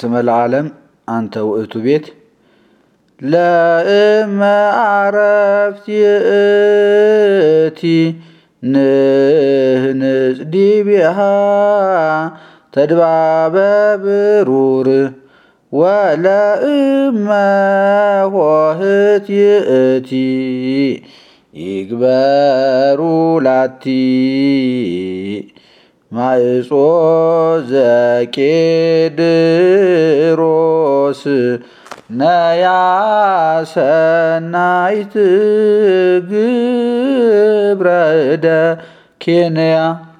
ስመ ለዓለም አንተ ውእቱ ቤት ለእመ አረፍት ይእቲ ንህንጽ ዲቢሃ ተድባበ ብሩር ወለእመ ሆህት ይእቲ ይግበሩ ላቲ ማዕጾ ዘቄድሮስ ነያ ሰናይት ግብረ እደ ኬንያ